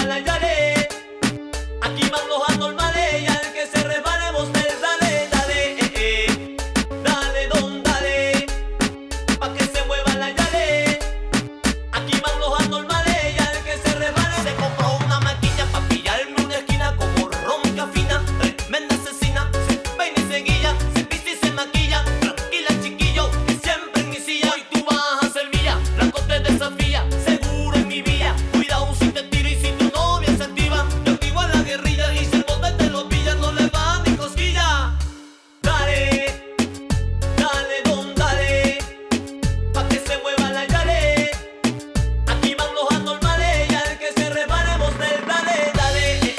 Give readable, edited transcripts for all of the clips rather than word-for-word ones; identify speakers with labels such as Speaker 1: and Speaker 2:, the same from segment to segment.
Speaker 1: la yale. Aquí van los anormales y al que se resbale vos te dale, dale, dale, don, dale, pa' que se mueva la yale. Aquí van los anormales y al que se resbale se compró una maquilla pa' pillarme una esquina como ronca fina, tremenda asesina, se peina y se guilla, se viste y se maquilla, tranquila chiquillo, que siempre en mi silla. Hoy tú vas a ser mía, blanco te desafía, seguro en mi vía, cuidado si te tiro y si tu novia se activa, yo vivo a la guerrilla y si el bote te lo pilla no le va ni cosquilla. Dale, dale, don, dale, pa' que se mueva la yale. Aquí van los anormales y al que se resbale vos del dale, dale,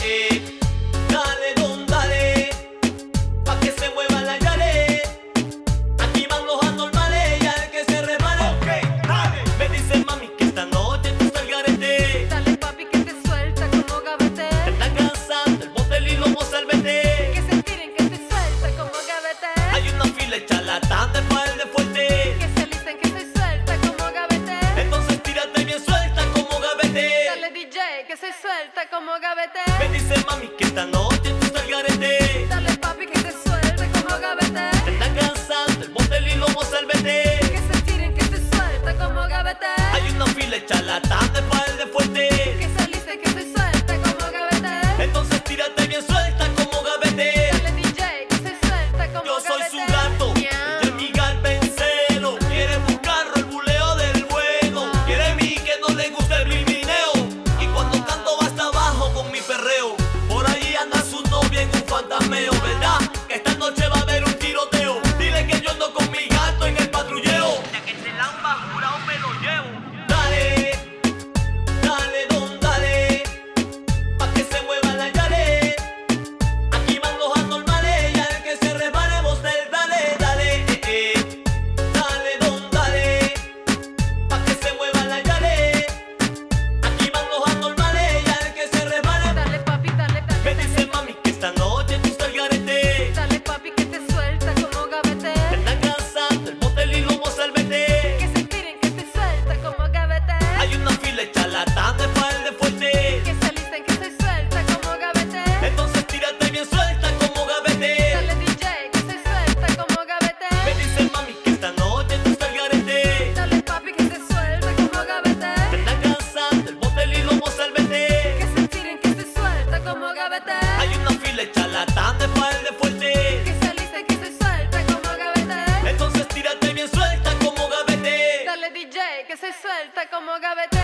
Speaker 1: dale, don, dale, pa' que se mueva la yale. Aquí van los anormales y al que se resbale. Ok, dale. Me dice mami que esta noche tú estás al garete.
Speaker 2: Dale papi que te suelta como gavete.
Speaker 1: En la casa del motel y lomo salvete.
Speaker 2: Que se tiren que te suelta como gavete.
Speaker 1: Hay una fila de charlatanes pa' el de fuerte.
Speaker 2: Que se listen que te suelta como gavete.
Speaker 1: Entonces tírate bien suelta como gavete.
Speaker 2: Dale DJ que se suelta como gavete.
Speaker 1: Me dice mami que esta noche tú estás al garete.
Speaker 2: Dale papi que te suelta como gavete.
Speaker 1: En la casa del motel y lomo salvete.
Speaker 2: Que se tiren que te suelta como gavete.
Speaker 1: Hay una fila de charlatanes pa' el de fuerte.
Speaker 2: Que se listen que te suelta como gavete.
Speaker 1: Entonces tírate bien suelta como gavete.
Speaker 2: Dale DJ que se suelta como
Speaker 1: Yo soy
Speaker 2: gavete.
Speaker 1: su gato y
Speaker 2: Miau.
Speaker 1: es mi galpencero. Quiere buscarlo el buleo del bueno. Quiere mí que no le gusta el blimineo. Y cuando canto va hasta abajo con mi perreo. Por ahí anda su novia en un fantasmeo, ¿verdad? Que esta noche va a haber un tiroteo. Dile que yo ando con mi gato en el patrulleo. Ya que se lamba jurado me lo llevo. Dale, dale, don, dale, pa' que se mueva la yale. Aquí van los anormales y al que se resbale vos del dale, dale, dale, don, dale, pa' que se mueva la yale. Aquí van los anormales y al que se resbale.
Speaker 2: Dale papi, dale, dale.
Speaker 1: Me dice mami que esta noche tú estás al garete.
Speaker 2: Dale papi que te suelta como gavete.
Speaker 1: En la casa del motel y lomo salvete.
Speaker 2: Que se tiren que te suelta como gavete.
Speaker 1: Hay una fila de charlatanes pa' el de fuerte.
Speaker 2: Que se listen que se suelta como gavete.
Speaker 1: Entonces tírate bien suelta como gavete.
Speaker 2: Dale DJ que se suelta como
Speaker 1: Me
Speaker 2: gavete.
Speaker 1: dice mami que esta noche tú estás al garete.
Speaker 2: Dale papi que te suelta como gavete.
Speaker 1: En la casa del motel y lomo salvete.
Speaker 2: Que se tiren que se suelta como gavete.
Speaker 1: Hay una fila de charlatanes pa' el de fuerte.
Speaker 2: Que se listen que se suelta como gavete.
Speaker 1: Entonces tírate bien suelta como gavete.
Speaker 2: Dale DJ que se suelta como gavete.